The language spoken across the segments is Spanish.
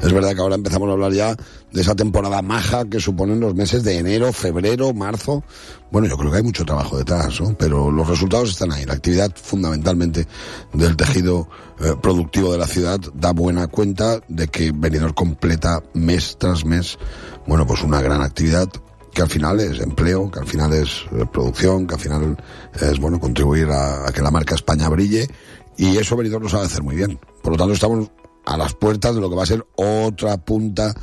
Es verdad que ahora empezamos a hablar ya de esa temporada maja que suponen los meses de enero, febrero, marzo. Bueno, yo creo que hay mucho trabajo detrás, ¿no? Pero los resultados están ahí. La actividad fundamentalmente del tejido productivo de la ciudad da buena cuenta de que Benidorm completa mes tras mes, bueno, pues una gran actividad que al final es empleo, que al final es producción, que al final es, bueno, contribuir a que la marca España brille, y eso Benidorm lo sabe hacer muy bien. Por lo tanto, estamos a las puertas de lo que va a ser otra punta,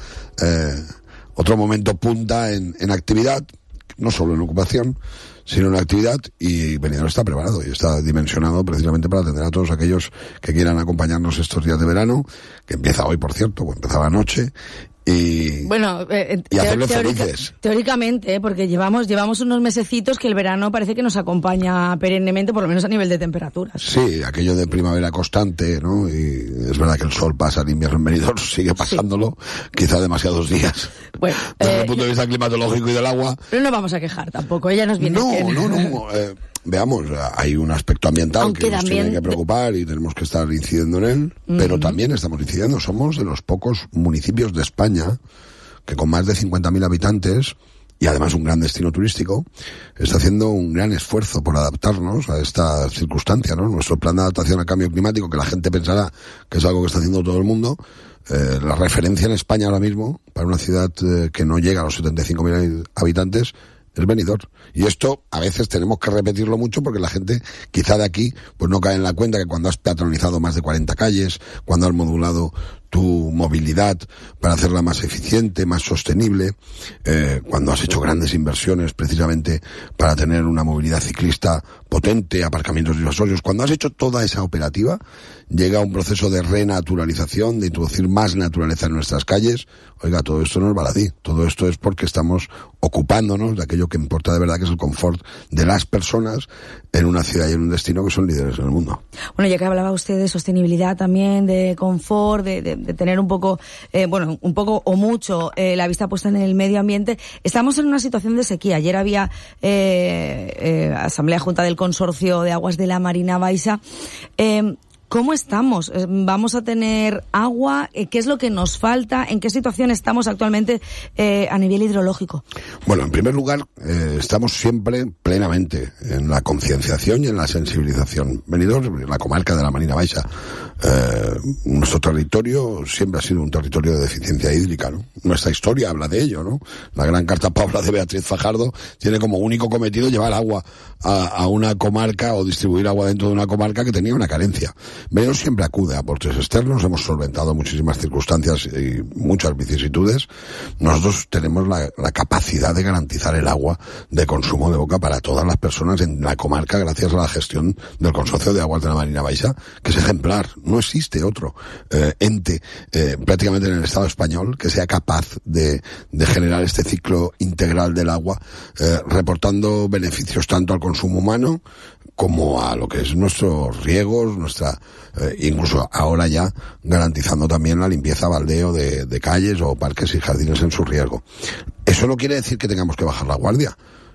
otro momento punta en actividad, no solo en ocupación, sino en actividad, y Benidorm está preparado y está dimensionado precisamente para atender a todos aquellos que quieran acompañarnos estos días de verano, que empieza hoy, por cierto, o empezaba anoche, y hacerlos felices. Teóricamente, porque llevamos unos mesecitos que el verano parece que nos acompaña perennemente, por lo menos a nivel de temperaturas. Sí, aquello de primavera constante, ¿no? Y es verdad que el sol pasa el invierno en Benidorm, sigue pasándolo, quizá demasiados días. Bueno, desde el punto de vista climatológico y del agua. Pero no vamos a quejar tampoco, ella nos viene bien. No. Veamos, hay un aspecto ambiental aunque que nos tiene que preocupar y tenemos que estar incidiendo en él, pero también estamos incidiendo. Somos de los pocos municipios de España que con más de 50.000 habitantes y además un gran destino turístico, está haciendo un gran esfuerzo por adaptarnos a esta circunstancia, ¿no? Nuestro plan de adaptación al cambio climático, que la gente pensará que es algo que está haciendo todo el mundo, la referencia en España ahora mismo, para una ciudad que no llega a los 75.000 habitantes, es Benidorm. Y esto a veces tenemos que repetirlo mucho porque la gente quizá de aquí pues no cae en la cuenta que cuando has peatonalizado más de 40 calles, cuando has modulado tu movilidad para hacerla más eficiente, más sostenible, cuando has hecho grandes inversiones precisamente para tener una movilidad ciclista potente, aparcamientos disuasorios, cuando has hecho toda esa operativa, llega un proceso de renaturalización, de introducir más naturaleza en nuestras calles. Oiga, todo esto no es baladí, todo esto es porque estamos ocupándonos de aquello que importa de verdad, que es el confort de las personas en una ciudad y en un destino que son líderes en el mundo. Bueno, ya que hablaba usted de sostenibilidad también, de confort, de tener un poco o mucho la vista puesta en el medio ambiente, estamos en una situación de sequía. Ayer había Asamblea Junta del Consorcio de Aguas de la Marina Baixa. ¿Cómo estamos? ¿Vamos a tener agua? ¿Qué es lo que nos falta? ¿En qué situación estamos actualmente a nivel hidrológico? Bueno, en primer lugar, estamos siempre plenamente en la concienciación y en la sensibilización. Benidorm, la comarca de la Marina Baixa, nuestro territorio siempre ha sido un territorio de deficiencia hídrica, ¿no? Nuestra historia habla de ello, ¿no? La gran carta Paula de Beatriz Fajardo tiene como único cometido llevar agua a una comarca o distribuir agua dentro de una comarca que tenía una carencia. Benidorm siempre acude a aportes externos, hemos solventado muchísimas circunstancias y muchas vicisitudes. Nosotros tenemos la capacidad de garantizar el agua de consumo de boca para todas las personas en la comarca gracias a la gestión del Consorcio de Aguas de la Marina Baixa, que es ejemplar. No existe otro ente prácticamente en el Estado español que sea capaz de generar este ciclo integral del agua, reportando beneficios tanto al consumo humano como a lo que es nuestros riegos, incluso ahora ya garantizando también la limpieza, baldeo de calles o parques y jardines en su riego. Eso no quiere decir que tengamos que bajar la guardia.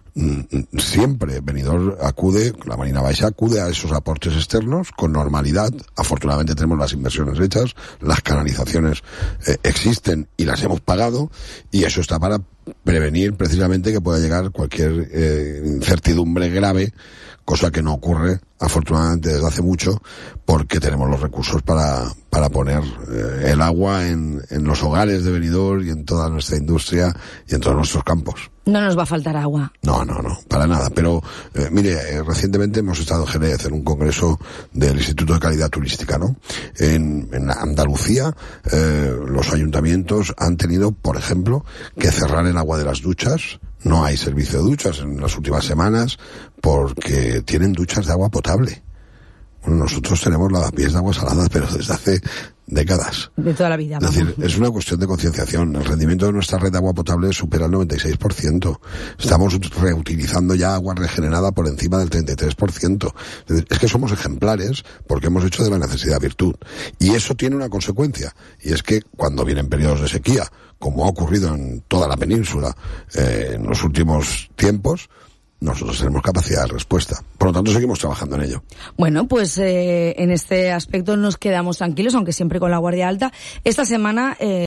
Siempre Benidorm la Marina Baixa acude a esos aportes externos con normalidad. Afortunadamente tenemos las inversiones hechas, las canalizaciones existen y las hemos pagado, y eso está para prevenir precisamente que pueda llegar cualquier incertidumbre grave, cosa que no ocurre afortunadamente desde hace mucho, porque tenemos los recursos para poner el agua en los hogares de Benidorm y en toda nuestra industria y en todos nuestros campos. No nos va a faltar agua. No, para nada. Pero, mire, recientemente hemos estado en Jerez en un congreso del Instituto de Calidad Turística, ¿no? En Andalucía, los ayuntamientos han tenido, por ejemplo, que cerrar el agua de las duchas. No hay servicio de duchas en las últimas semanas porque tienen duchas de agua potable. Bueno, nosotros tenemos lavapiés de agua salada, pero desde hace décadas. De toda la vida. Es decir, es una cuestión de concienciación. El rendimiento de nuestra red de agua potable supera el 96%. Estamos reutilizando ya agua regenerada por encima del 33%. Es que somos ejemplares porque hemos hecho de la necesidad virtud. Y eso tiene una consecuencia. Y es que cuando vienen periodos de sequía, como ha ocurrido en toda la península en los últimos tiempos, nosotros tenemos capacidad de respuesta. Por lo tanto, seguimos trabajando en ello. Bueno, pues en este aspecto nos quedamos tranquilos, aunque siempre con la guardia alta. Esta semana